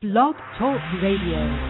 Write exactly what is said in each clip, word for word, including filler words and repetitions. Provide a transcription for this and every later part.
Blog Talk Radio.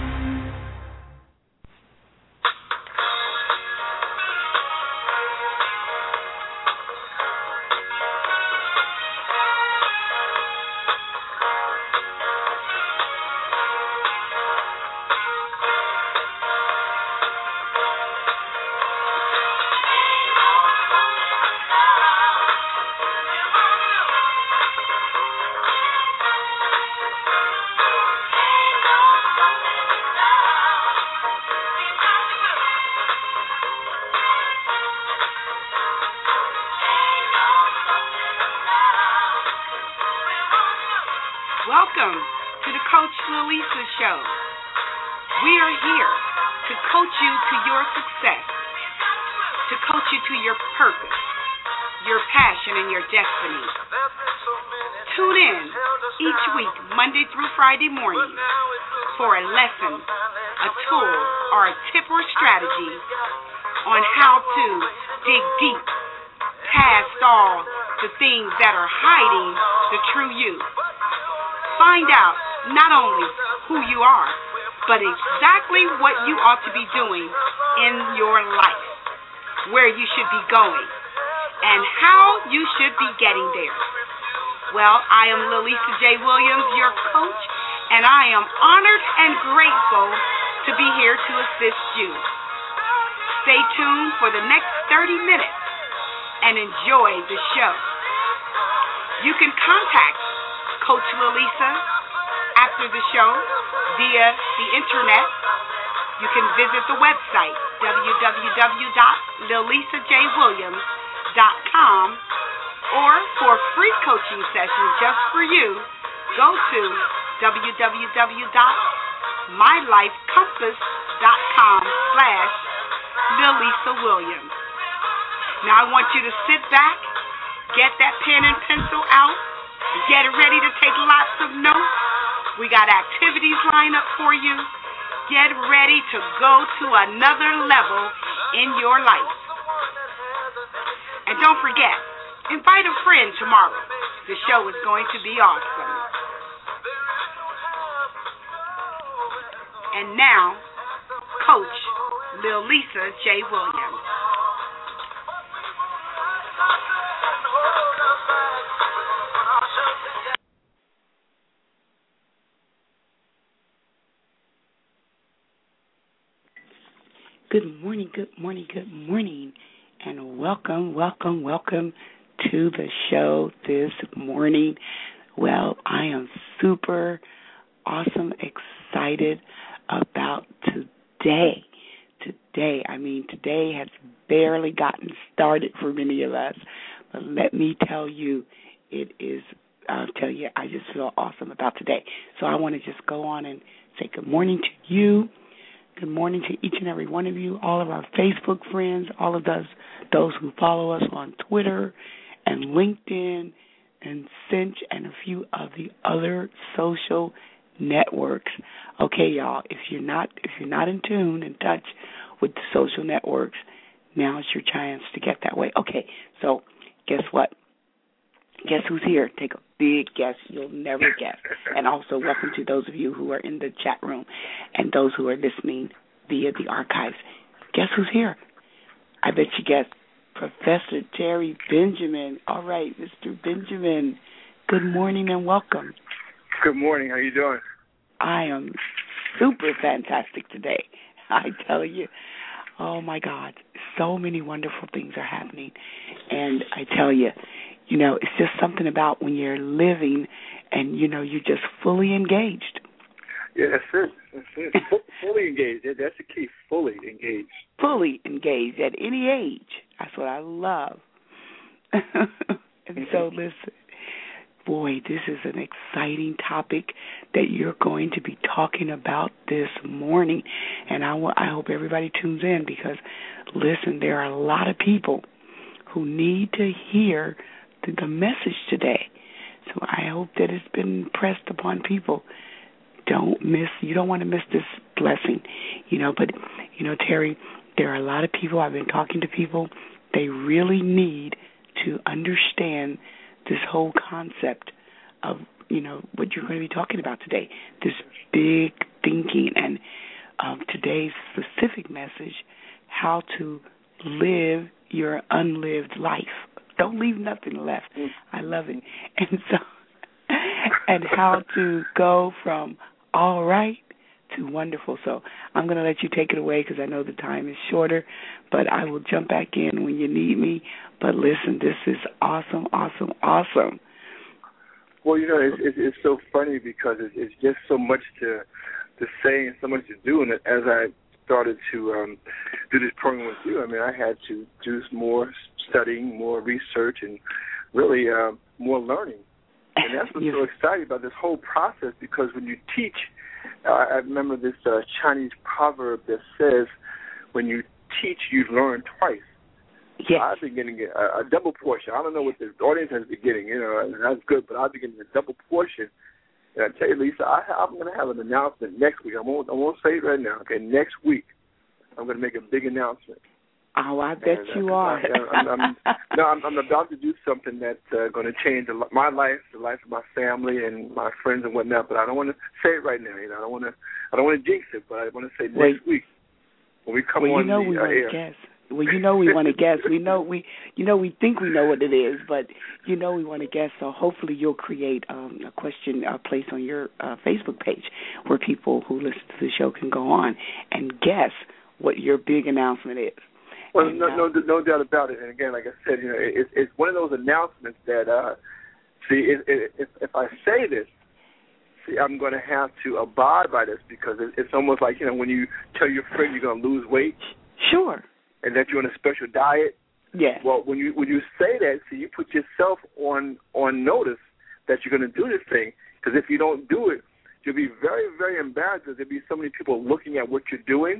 Welcome to the Coach Lalisa Show. We are here to coach you to your success, to coach you to your purpose, your passion, and your destiny. Tune in each week, Monday through Friday morning, for a lesson, a tool, or a tip or strategy on how to dig deep past all the things that are hiding the true you. Find out not only who you are, but exactly what you ought to be doing in your life, where you should be going, and how you should be getting there. Well, I am Lalisa J. Williams, your coach, and I am honored and grateful to be here to assist you. Stay tuned for the next thirty minutes and enjoy the show. You can contact Coach Lalisa after the show via the internet. You can visit the website w w w dot lalisa j williams dot com, or for free coaching sessions just for you, go to w w w dot my life compass dot com slash lalisa williams. Now I want you to sit back, get that pen and pencil out, get ready to take lots of notes. We got activities lined up for you. Get ready to go to another level in your life. And don't forget, invite a friend tomorrow. The show is going to be awesome. And now, Coach Lalisa J. Williams. Good morning, good morning, good morning, and welcome, welcome, welcome to the show this morning. Well, I am super awesome, excited about today. Today, I mean, today has barely gotten started for many of us, but let me tell you, it is, I'll tell you, I just feel awesome about today. So I want to just go on and say good morning to you. Good morning to each and every one of you, all of our Facebook friends, all of those those who follow us on Twitter and LinkedIn and Cinch and a few of the other social networks. Okay, y'all, if you're not if you're not in tune, in touch with the social networks, now is your chance to get that way. Okay, so guess what? Guess who's here? Take a big guess. You'll never guess. And also welcome to those of you who are in the chat room and those who are listening via the archives. Guess who's here? I bet you guessed. Professor Terry Benjamin. All right, Mister Benjamin, good morning and welcome. Good morning. How you doing? I am super fantastic today. I tell you. Oh, my God. So many wonderful things are happening. And I tell you, you know, it's just something about when you're living and, you know, you're just fully engaged. Yeah, that's it. That's it. Fully engaged. That's the key. Fully engaged. Fully engaged at any age. That's what I love. And so, listen, boy, this is an exciting topic that you're going to be talking about this morning. And I, w- I hope everybody tunes in because, listen, there are a lot of people who need to hear the message today. So I hope that it's been pressed upon people. Don't miss, you don't want to miss this blessing, you know, but, you know, Terry, there are a lot of people, I've been talking to people, they really need to understand this whole concept of, you know, what you're going to be talking about today, this big thinking. And um, today's specific message, how to live your unlived life. Don't leave nothing left. I love it. And so, and how to go from all right to wonderful. So I'm going to let you take it away because I know the time is shorter, but I will jump back in when you need me. But listen, this is awesome, awesome, awesome. Well, you know, it's, it's, it's so funny because it's, it's just so much to to say and so much to do. And as I started to um, do this program with you, I mean, I had to do more studying, more research, and really uh, more learning. And that's what's so exciting about this whole process, because when you teach, uh, I remember this uh, Chinese proverb that says, when you teach, you learn twice. Yes. I've been getting a, a double portion. I don't know what the audience has been getting, you know, and that's good, but I've been getting a double portion. And I tell you, Lisa, I, I'm going to have an announcement next week. I won't, I won't say it right now. Okay, next week, I'm going to make a big announcement. Oh, I bet and, uh, you are. I, I'm, I'm, no, I'm, I'm about to do something that's uh, going to change my life, the life of my family and my friends and whatnot. But I don't want to say it right now. You know, I don't want to. I don't want to jinx it. But I want to say well, next week when we come well, on you know the we uh, want air. to guess. Well, you know we want to guess. We know we, you know, we think we know what it is, but you know we want to guess. So hopefully you'll create um, a question uh, place on your uh, Facebook page where people who listen to the show can go on and guess what your big announcement is. Well, and, no, uh, no, no doubt about it. And again, like I said, you know, it, it's one of those announcements that, uh, see, it, it, if, if I say this, see, I'm going to have to abide by this, because it, it's almost like, you know, when you tell your friend you're going to lose weight. Sure. And that you're on a special diet. Yeah. Well, when you when you say that, see, you put yourself on on notice that you're going to do this thing. Because if you don't do it, you'll be very, very embarrassed, because there'll be so many people looking at what you're doing.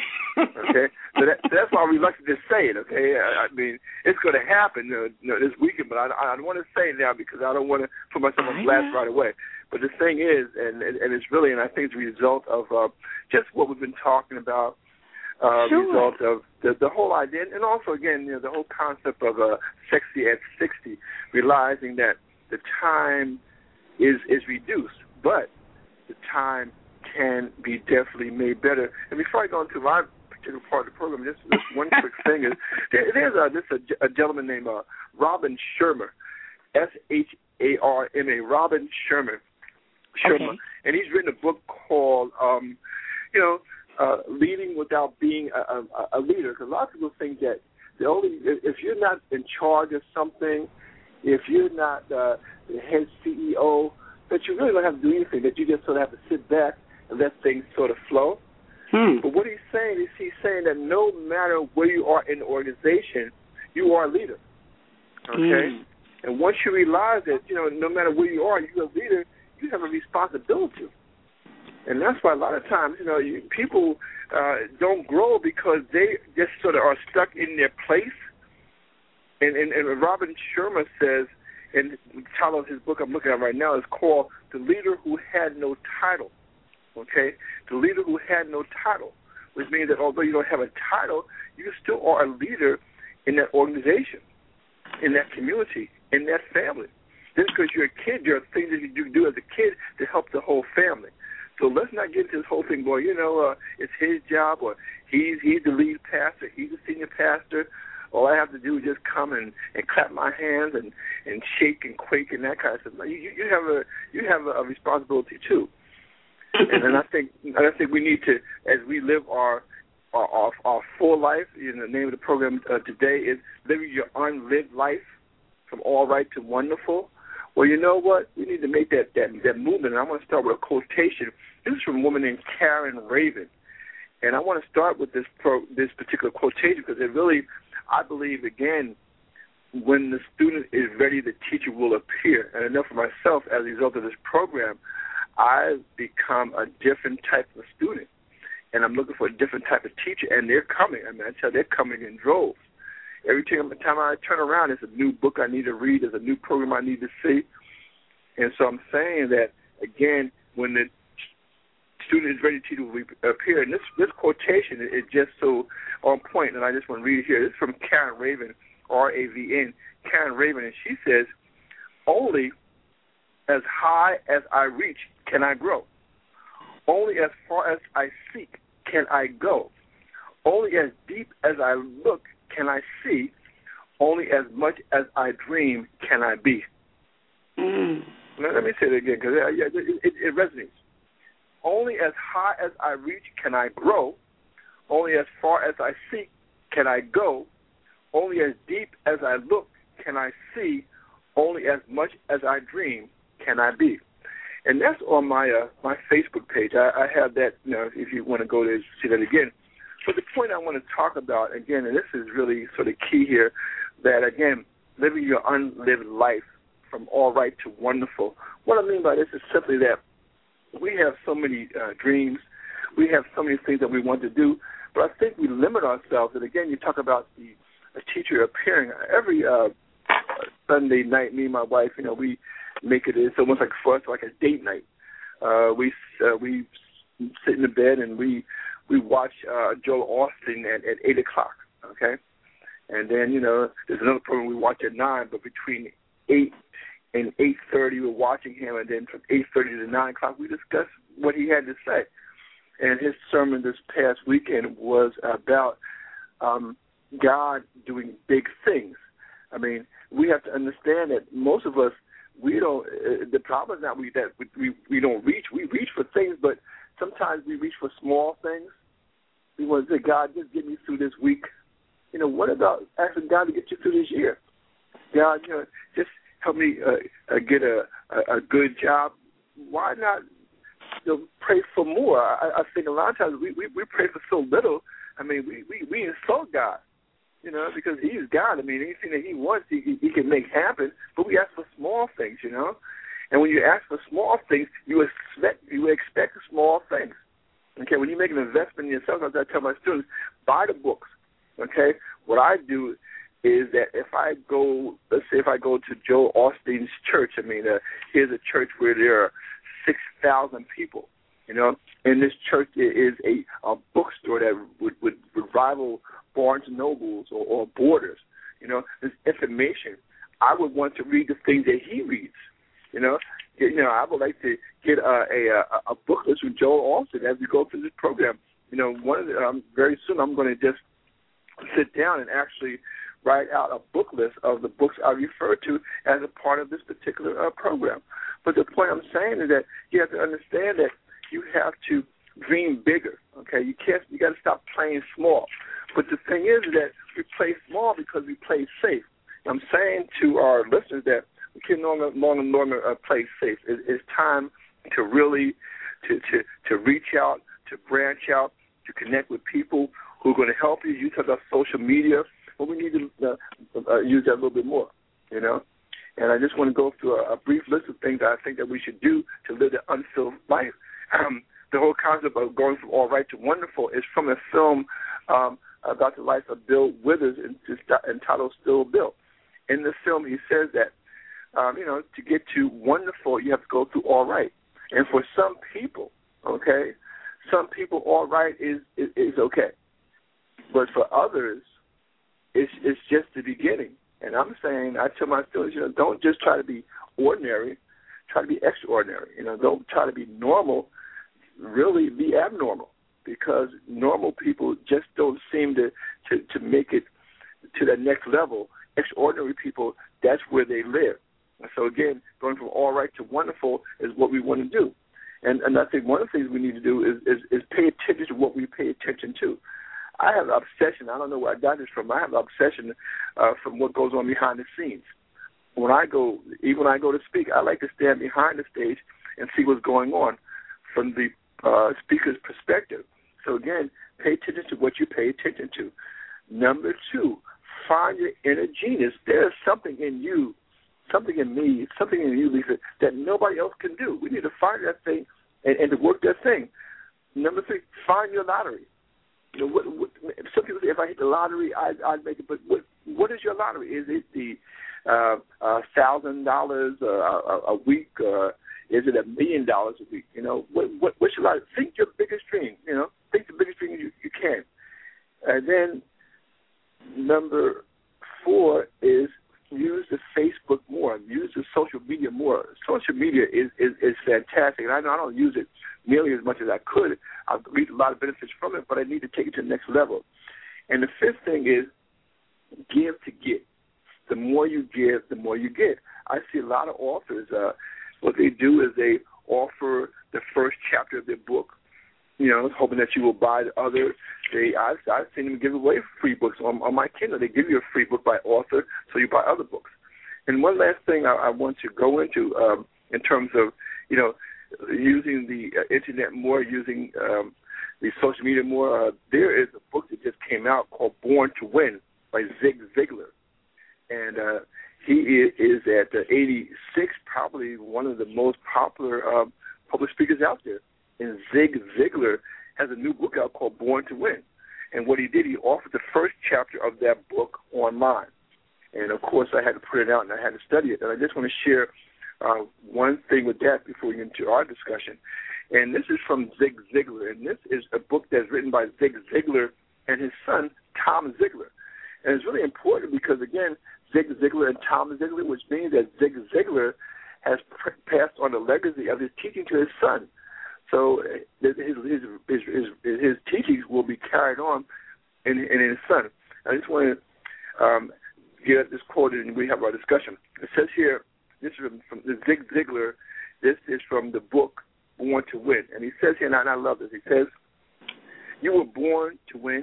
Okay, so, that, so that's why I'm reluctant to say it. Okay, I, I mean, it's going to happen uh, you know, this weekend, but I, I don't want to say it now because I don't want to put myself on blast right away. But the thing is, and and it's really, and I think it's a result of uh, just what we've been talking about. Uh, sure. Result of the, the whole idea, and also again, you know, the whole concept of uh, sexy at sixty, realizing that the time is is reduced, but the time can be definitely made better. And before I go into my particular part of the program, just, just one quick thing is there, there's a, this a, a gentleman named uh, Robin Shermer, S H A R M A, Robin Shermer, Shermer, okay. And he's written a book called, um, you know. Uh, leading without being a, a, a leader, because a lot of people think that the only if you're not in charge of something, if you're not uh, the head C E O, that you really don't have to do anything, that you just sort of have to sit back and let things sort of flow. Hmm. But what he's saying is he's saying that no matter where you are in the organization, you are a leader. Okay? Hmm. And once you realize that, you know, no matter where you are, you're a leader, you have a responsibility. And that's why a lot of times, you know, you, people uh, don't grow because they just sort of are stuck in their place. And, and, and Robin Shermer says, and the title of his book I'm looking at right now is called The Leader Who Had No Title. Okay? The Leader Who Had No Title, which means that although you don't have a title, you still are a leader in that organization, in that community, in that family. Just because you're a kid, there are things that you do, do as a kid to help the whole family. So let's not get into this whole thing going, you know, uh, it's his job, or he's he's the lead pastor, he's the senior pastor. All I have to do is just come and, and clap my hands and, and shake and quake and that kind of stuff. You, you have a you have a responsibility too. And then I think and I think we need to, as we live our our, our, our full life. In the name of the program uh, today is living your unlived life from all right to wonderful. Well, you know what? We need to make that, that, that movement, and I want to start with a quotation. This is from a woman named Karen Raven, and I want to start with this pro, this particular quotation because it really, I believe, again, when the student is ready, the teacher will appear. And I know for myself, as a result of this program, I've become a different type of student, and I'm looking for a different type of teacher, and they're coming. I mean, I tell you, they're coming in droves. Every time I turn around, there's a new book I need to read. There's a new program I need to see. And so I'm saying that, again, when the student is ready to appear, and this, this quotation is just so on point, and I just want to read it here. This is from Karen Raven, R A V N, Karen Raven, and she says, only as high as I reach can I grow. Only as far as I seek can I go. Only as deep as I look can I see. Only as much as I dream can I be. Mm. Now, let me say it again, because it, it, it, it resonates. Only as high as I reach can I grow. Only as far as I seek can I go. Only as deep as I look can I see. Only as much as I dream can I be. And that's on my uh, my Facebook page. I, I have that, you know, if you want to go there, see that again. But the point I want to talk about, again, and this is really sort of key here, that, again, living your unlived life from all right to wonderful. What I mean by this is simply that we have so many uh, dreams. We have so many things that we want to do. But I think we limit ourselves. And, again, you talk about the a teacher appearing. Every uh, Sunday night, me and my wife, you know, we make it, it's almost like for us like a date night. Uh, we uh, we sit in the bed and we we watch uh, Joel Osteen at, at eight o'clock, okay? And then, you know, there's another program we watch at nine, but between eight and eight thirty we're watching him, and then from eight thirty to nine o'clock we discuss what he had to say. And his sermon this past weekend was about um, God doing big things. I mean, we have to understand that most of us, we don't, uh, the problem is not we, that we, we don't reach. We reach for things, but sometimes we reach for small things. We want to say, God, just get me through this week. You know, what about asking God to get you through this year? God, you know, just help me uh, uh, get a, a, a good job. Why not, you know, pray for more? I, I think a lot of times we, we, we pray for so little. I mean, we, we, we insult God, you know, because he's God. I mean, anything that he wants, he, he can make happen, but we ask for small things, you know. And when you ask for small things, you expect you expect small things. Okay, when you make an investment in yourself, as I tell my students, buy the books. Okay, what I do is that if I go, let's say if I go to Joel Osteen's church, I mean, uh, here's a church where there are six thousand people, you know, and this church is a, a bookstore that would, would, would rival Barnes and Nobles or, or Borders, you know, this information. I would want to read the things that he reads, you know. You know, I would like to get a, a, a book list with Joel Osteen as we go through this program. You know, one of the, um, very soon I'm going to just sit down and actually write out a book list of the books I refer to as a part of this particular uh, program. But the point I'm saying is that you have to understand that you have to dream bigger. Okay, you can't. You got to stop playing small. But the thing is that we play small because we play safe. I'm saying to our listeners that we can no longer, no longer uh, play safe. It, it's time to really to, to to reach out, to branch out, to connect with people who are going to help you. You talk about social media, but we need to uh, uh, use that a little bit more, you know. And I just want to go through a, a brief list of things that I think that we should do to live the unfilled life. Um, the whole concept of going from all right to wonderful is from a film um, about the life of Bill Withers entitled Still Bill. In this film, he says that, um, you know, to get to wonderful, you have to go through all right. And for some people, okay, some people all right is, is, is okay. But for others, it's, it's just the beginning. And I'm saying, I tell my students, you know, don't just try to be ordinary, try to be extraordinary. You know, don't try to be normal, really be abnormal, because normal people just don't seem to, to, to make it to the next level. Extraordinary people, that's where they live. And so, again, going from all right to wonderful is what we want to do. And, and I think one of the things we need to do is, is, is pay attention to what we pay attention to. I have an obsession. I don't know where I got this from. I have an obsession uh, from what goes on behind the scenes. When I go, even when I go to speak, I like to stand behind the stage and see what's going on from the uh, speaker's perspective. So, again, pay attention to what you pay attention to. Number two, find your inner genius. There's something in you, something in me, something in you, Lisa, that nobody else can do. We need to find that thing and, and to work that thing. Number three, find your lottery. You know, what, what, some people say if I hit the lottery, I, I'd make it. But what, what is your lottery? Is it the uh, uh, thousand dollars a, a week? Uh, is it a million dollars a week? You know, what, what, what's your lottery? Think your biggest dream. You know, think the biggest dream you, you can. And then number four is use the Facebook more. on. Use the social media more. Social media is, is, is fantastic, and I know I don't use it nearly as much as I could. I've reaped a lot of benefits from it, but I need to take it to the next level. And the fifth thing is give to get. The more you give, the more you get. I see a lot of authors, uh, what they do is they offer the first chapter of their book, you know, hoping that you will buy the other. They, I've, I've seen them give away free books on, on my Kindle. They give you a free book by author, so you buy other books. And one last thing I, I want to go into um, in terms of, you know, using the uh, Internet more, using um, the social media more, uh, there is a book that just came out called Born to Win by Zig Ziglar. And uh, he is, is at uh, eighty-six, probably one of the most popular uh, public speakers out there. And Zig Ziglar has a new book out called Born to Win. And what he did, he offered the first chapter of that book online. And, of course, I had to put it out and I had to study it. And I just want to share uh, one thing with that before we get into our discussion. And this is from Zig Ziglar. And this is a book that's written by Zig Ziglar and his son, Tom Ziglar. And it's really important because, again, Zig Ziglar and Tom Ziglar, which means that Zig Ziglar has pr- passed on the legacy of his teaching to his son. So his his his, his, his, his teachings will be carried on in, in his son. I just want to um, get this quoted and we have our discussion. It says here, this is from, from the Zig Ziglar, this is from the book Born to Win. And he says here, and I, and I love this, he says, you were born to win,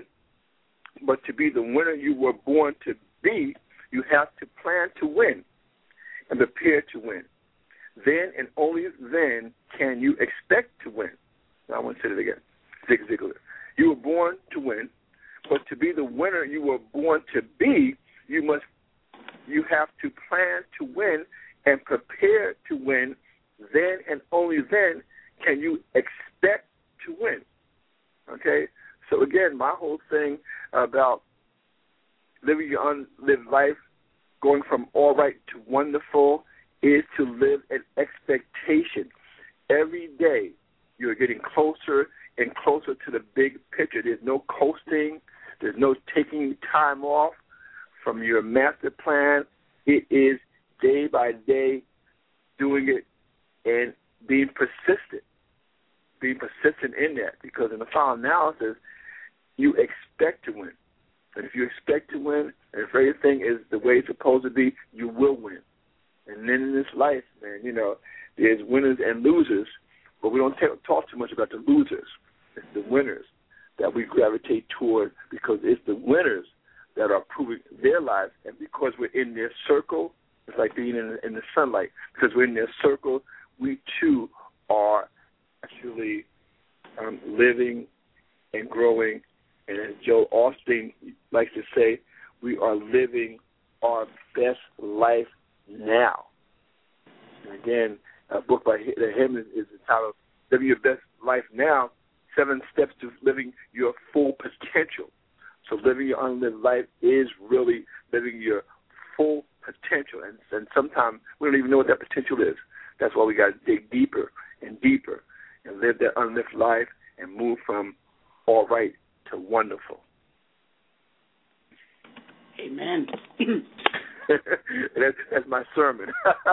but to be the winner you were born to be, you have to plan to win and prepare to win. Then and only then can you expect to win. Now I want to say it again. Zig Ziglar. You were born to win, but to be the winner you were born to be, you must, you have to plan to win and prepare to win. Then and only then can you expect to win. Okay? So again, my whole thing about living your unlived life, going from all right to wonderful, is to live an expectation. Every day you're getting closer and closer to the big picture. There's no coasting. There's no taking time off from your master plan. It is day by day doing it and being persistent, being persistent in that, because in the final analysis, you expect to win. And if you expect to win, and if everything is the way it's supposed to be, you will win. And then in this life, man, you know, there's winners and losers, but we don't t- talk too much about the losers. It's the winners that we gravitate toward, because it's the winners that are proving their lives. And because we're in their circle, it's like being in, in the sunlight. Because we're in their circle, we too are actually um, living and growing. And as Joel Osteen likes to say, we are living our best life now. And again, a book by him is, is entitled Living Your Best Life Now, Seven Steps to Living Your Full Potential. So living your unlived life is really living your full potential. And, and sometimes we don't even know what that potential is. That's why we got to dig deeper and deeper and live that unlived life and move from all right to wonderful. Amen. that's, that's my sermon.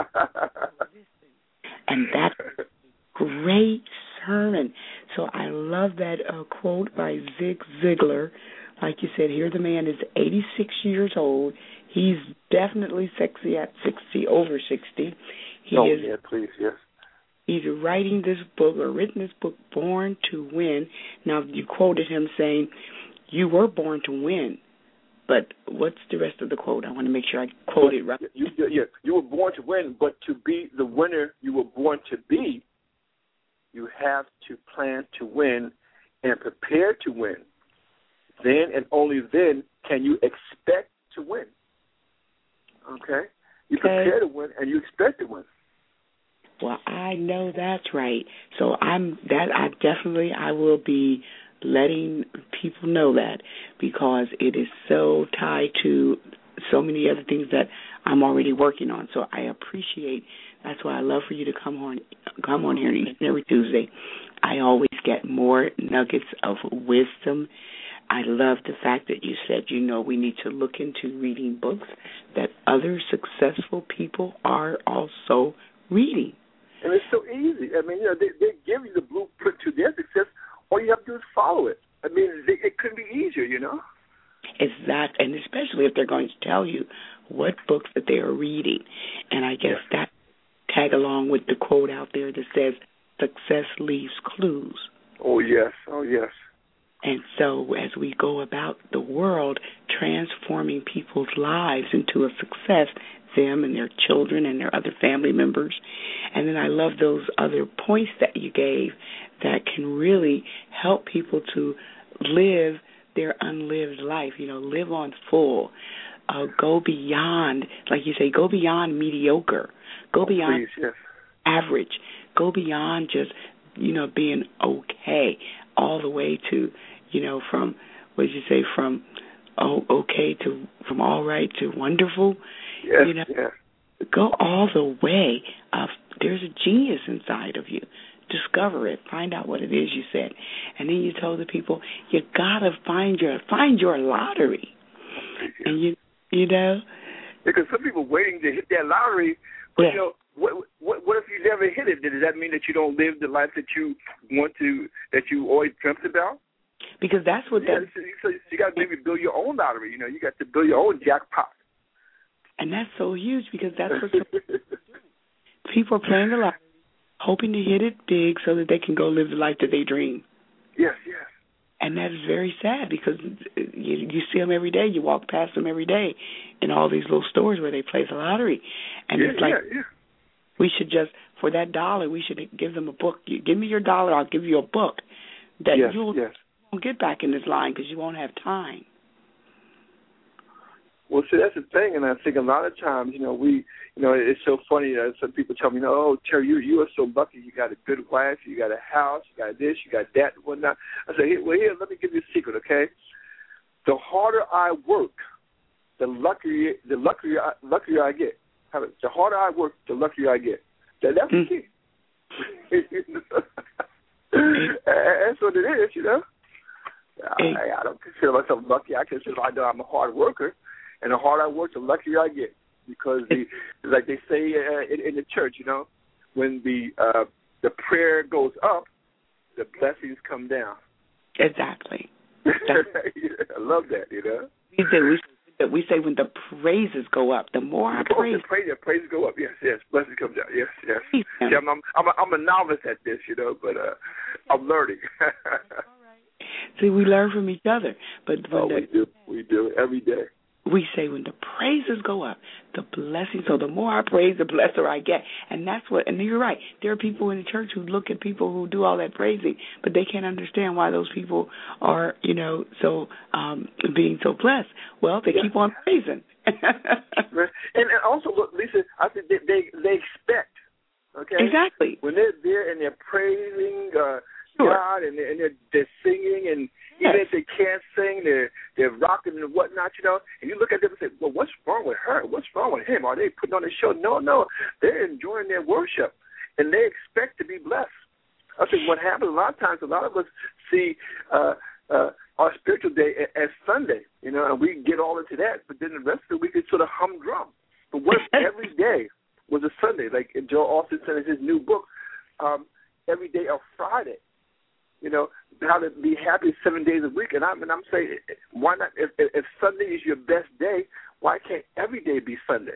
And that's a great sermon. So I love that uh, quote by Zig Ziglar. Like you said, here the man is eighty-six years old. He's definitely sexy at sixty, over sixty. He oh, is, yeah, please, yes. He's writing this book, or written this book, Born to Win. Now, you quoted him saying, you were born to win. But what's the rest of the quote? I want to make sure I quote it right. You, you, yeah, you were born to win, but to be the winner you were born to be, you have to plan to win and prepare to win. Then and only then can you expect to win. Okay? You okay. prepare to win and you expect to win. Well, I know that's right. So I'm that I definitely I will be letting people know that, because it is so tied to so many other things that I'm already working on. So I appreciate. That's why I love for you to come on come on here every Tuesday. I always get more nuggets of wisdom I love the fact that you said, you know, we need to look into reading books that other successful people are also reading. And it's so easy. I mean, you know, they, they give you the blueprint to their success. All you have to do is follow it. I mean, they, it couldn't be easier, you know? Exactly, and especially if they're going to tell you what books that they are reading. And I guess yeah. that tag along with the quote out there that says, success leaves clues. Oh, yes. Oh, yes. And so as we go about the world transforming people's lives into a success, them and their children and their other family members. And then I love those other points that you gave that can really help people to live their unlived life, you know, live on full, uh, go beyond, like you say, go beyond mediocre, go oh, beyond please, yes. average, go beyond just, you know, being okay, all the way to, you know, from, what did you say, from oh, okay to, from all right to wonderful. Yes, you know, yes. Go all the way. Uh, there's a genius inside of you. Discover it. Find out what it is you said. And then you told the people, you got to find your find your lottery. Yes. And, you you know. Because some people waiting to hit that lottery, but, yeah. you know, what, what what if you never hit it? Does that mean that you don't live the life that you want to, that you always dreamt about? Because that's what yeah, that. So, so you got to maybe build your own lottery. You know, you got to build your own jackpot. And that's so huge because that's what people are playing the lottery, hoping to hit it big so that they can go live the life that they dream. Yes, yes. And that is very sad because you, you see them every day. You walk past them every day in all these little stores where they play the lottery. And yeah, it's like, yeah, yeah. we should just, for that dollar, we should give them a book. You, give me your dollar, I'll give you a book that yes, you'll, yes. you won't get back in this line because you won't have time. Well, see, that's the thing, and I think a lot of times, you know, we, you know, it's so funny that some people tell me, you know, oh, Terry, you you are so lucky. You got a good wife, you got a house, you got this, you got that, and whatnot. I say, well, here, let me give you a secret, okay? The harder I work, the luckier, the luckier, I, luckier I get. The harder I work, the luckier I get. That, that's the key. That's what it is, you know. I, I don't consider myself lucky. I consider I know I'm a hard worker. And the harder I work, the luckier I get. Because, the, like they say uh, in, in the church, you know, when the uh, the prayer goes up, the blessings come down. Exactly. Yeah, I love that, you know. We do. We, we say when the praises go up, the more I oh, praise. The praise, the praises go up. Yes, yes. Blessings come down. Yes, yes. Yeah, I'm, I'm, I'm, a, I'm a novice at this, you know, but uh, I'm learning. See, we learn from each other. But when oh, the, we do. We do every day. We say when the praises go up, the blessings, so the more I praise, the blesser I get. And that's what, and you're right, there are people in the church who look at people who do all that praising, but they can't understand why those people are, you know, so, um, being so blessed. Well, they yeah. keep on praising. and, and also, look, Lisa, I think they, they, they expect, okay? Exactly. When they're there and they're praising uh, sure. God and they're, and they're, they're singing and yes. even if they can't sing, they're they're rocking and whatnot, you know. And you look at them and say, "Well, what's wrong with her? What's wrong with him? Are they putting on a show?" No, no, they're enjoying their worship, and they expect to be blessed. I think what happens a lot of times, a lot of us see uh, uh, our spiritual day as Sunday, you know, and we get all into that. But then the rest of the week is sort of humdrum. But what if every day was a Sunday? Like Joel Austin said in his new book, um, every day of Friday. You know, how to be happy seven days a week. And I'm, and I'm saying, why not? If, if Sunday is your best day, why can't every day be Sunday?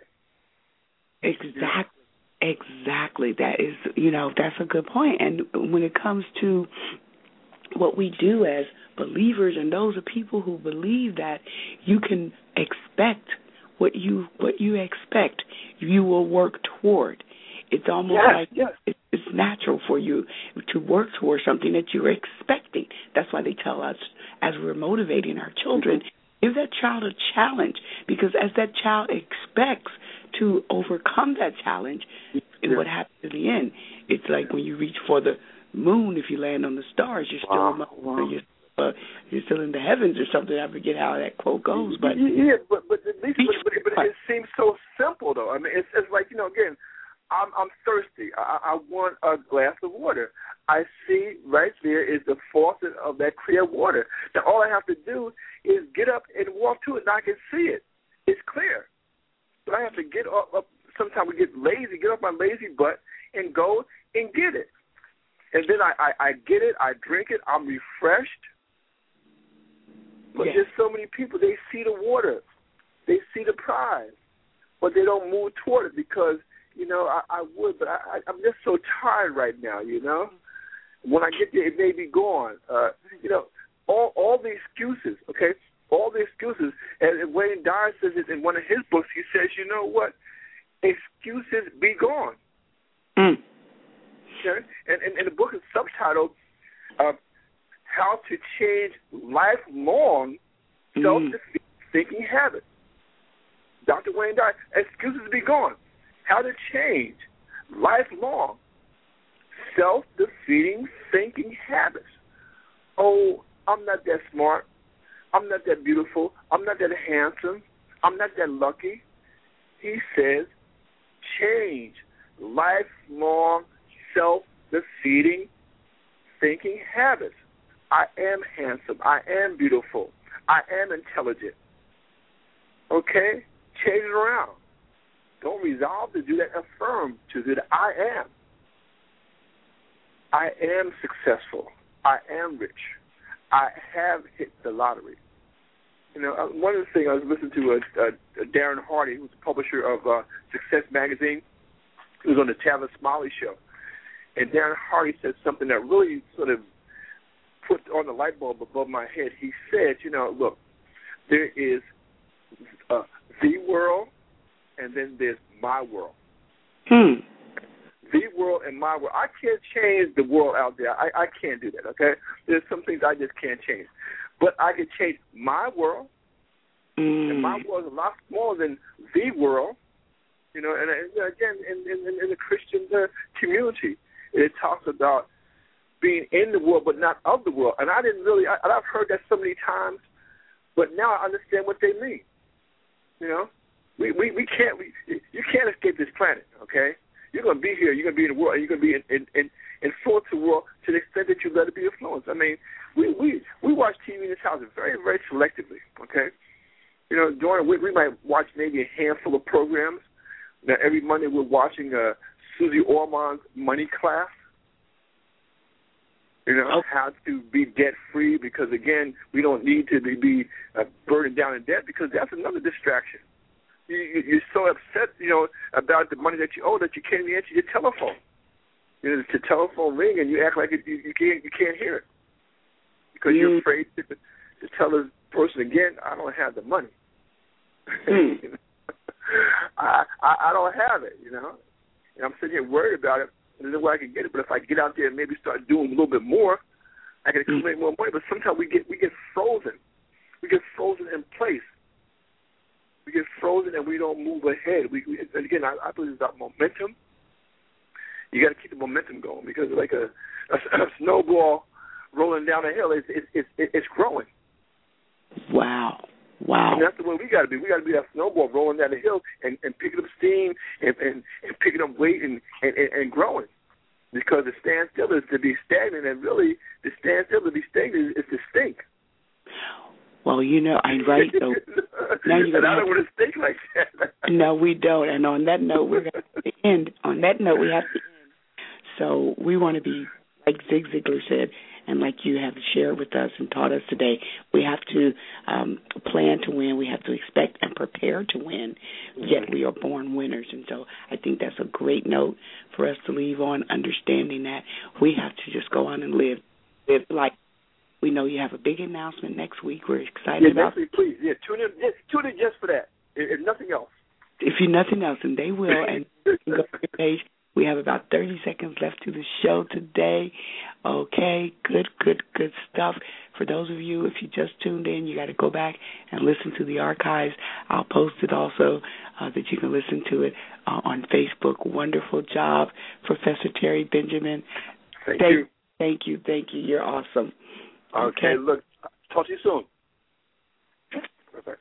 Exactly. Exactly. That is, you know, that's a good point. And when it comes to what we do as believers, and those are people who believe that you can expect what you what you expect, you will work toward. It's almost yes, like yes. It's, it's natural for you to work towards something that you're expecting. That's why they tell us, as we're motivating our children, mm-hmm. give that child a challenge, because as that child expects to overcome that challenge, yes. and what happens in the end, it's like when you reach for the moon, if you land on the stars, you're still wow, in, wow. you're, uh, you're still in the heavens or something. I forget how that quote goes, but yeah, but but at least, but, but, but it seems so simple though. I mean, it's it's like, you know, again, I'm I'm thirsty. I, I want a glass of water. I see right there is the faucet of that clear water. Now, all I have to do is get up and walk to it, and I can see it. It's clear. But I have to get up. up sometimes we get lazy, get off my lazy butt, and go and get it. And then I, I, I get it, I drink it, I'm refreshed. But yes. there's so many people, they see the water. They see the prize. But they don't move toward it because, you know, I, I would, but I, I'm just so tired right now, you know. When I get there, it may be gone. Uh, you know, all all the excuses, okay, all the excuses. And Wayne Dyer says it in one of his books. He says, you know what? Excuses be gone. Mm. Okay? And, and, and the book is subtitled uh, How to Change Lifelong Self-Defeating mm. Thinking Habits. Doctor Wayne Dyer, excuses be gone. How to change lifelong self-defeating thinking habits. Oh, I'm not that smart. I'm not that beautiful. I'm not that handsome. I'm not that lucky. He says, change lifelong self-defeating thinking habits. I am handsome. I am beautiful. I am intelligent. Okay? Change it around. Don't resolve to do that. Affirm to do that. I am. I am successful. I am rich. I have hit the lottery. You know, one of the things I was listening to uh, uh, Darren Hardy, who's the publisher of uh, Success Magazine. He was on the Tavis Smiley show. And Darren Hardy said something that really sort of put on the light bulb above my head. He said, you know, look, there is uh, the world, and then there's my world. Hmm. The world and my world. I can't change the world out there. I, I can't do that, okay? There's some things I just can't change. But I can change my world, mm. and my world is a lot smaller than the world. You know, and, and again, in, in, in the Christian uh, community, it talks about being in the world but not of the world. And I didn't really, I, I've heard that so many times, but now I understand what they mean. You know, we, we, we can't, we, you can't escape this planet, okay? You're going to be here. You're going to be in the world. And you're going to be in, in, in, influence the world to the extent that you let it be influenced. I mean, we, we, we watch T V in this house very, very selectively, okay? You know, during a week we might watch maybe a handful of programs. Now, every Monday we're watching uh, Susie Orman's Money Class. You know, oh. how to be debt-free because, again, we don't need to be, be uh, burdened down in debt because that's another distraction. You, you, you're so upset, you know, about the money that you owe that you can't even answer your telephone. You know, the telephone ring and you act like it, you, you can't you can't hear it because mm. you're afraid to, to tell the person again, I don't have the money. Mm. you know? I, I I don't have it, you know, and I'm sitting here worried about it. And there's no way I can get it, but if I get out there and maybe start doing a little bit more, I can accumulate more money. But sometimes we get we get frozen, we get frozen in place. We get frozen and we don't move ahead. We, we and again, I, I believe it's about momentum. You got to keep the momentum going because like a, a, a snowball rolling down a hill, it's it's it's, it's growing. Wow. Wow. And that's the way we got to be. We got to be that snowball rolling down the hill and, and picking up steam and, and, and picking up weight and, and, and growing. Because to stand still is to be stagnant, and really to stand still to be stagnant is to stink. Well, you know, I'm right. So now you're and I don't to, want to stink like that. No, we don't. And on that note, we're going to end. On that note, we have to end. So we want to be, like Zig Ziglar said, and like you have shared with us and taught us today, we have to um, plan to win. We have to expect and prepare to win, yet we are born winners. And so I think that's a great note for us to leave on, understanding that we have to just go on and live, live like we know you have a big announcement next week. We're excited yeah, about next week, please. Yeah, tune in, just, tune in just for that, if, if nothing else. If you nothing else, and they will, and you can go to your page. We have about thirty seconds left to the show today. Okay, good, good, good stuff. For those of you, if you just tuned in, you got to go back and listen to the archives. I'll post it also uh, that you can listen to it uh, on Facebook. Wonderful job, Professor Terry Benjamin. Thank, thank you. Thank you, thank you. You're awesome. Okay, okay. Look, talk to you soon. Perfect.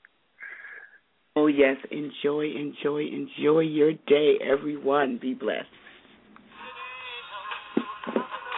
Oh, yes. Enjoy, enjoy, enjoy your day, everyone. Be blessed.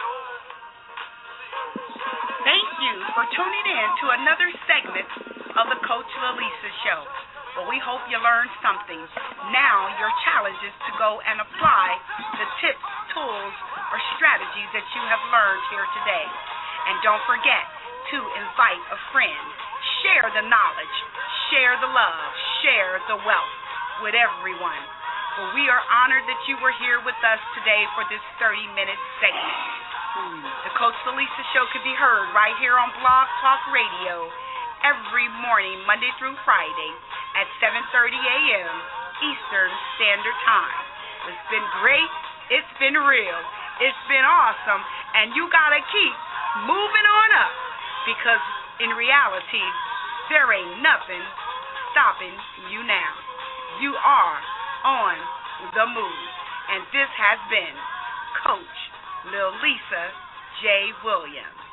you for tuning in to another segment of the Coach Lalisa Show. Well, we hope you learned something. Now your challenge is to go and apply the tips, tools, or strategies that you have learned here today. And don't forget to invite a friend. Share the knowledge, share the love, share the wealth with everyone. Well, we are honored that you were here with us today for this thirty-minute segment. The Coach Lalisa Show can be heard right here on Blog Talk Radio every morning, Monday through Friday at seven thirty a.m. Eastern Standard Time. It's been great. It's been real. It's been awesome. And you got to keep moving on up because in reality, there ain't nothing stopping you now. You are on the move. And this has been Coach Lalisa J. Williams.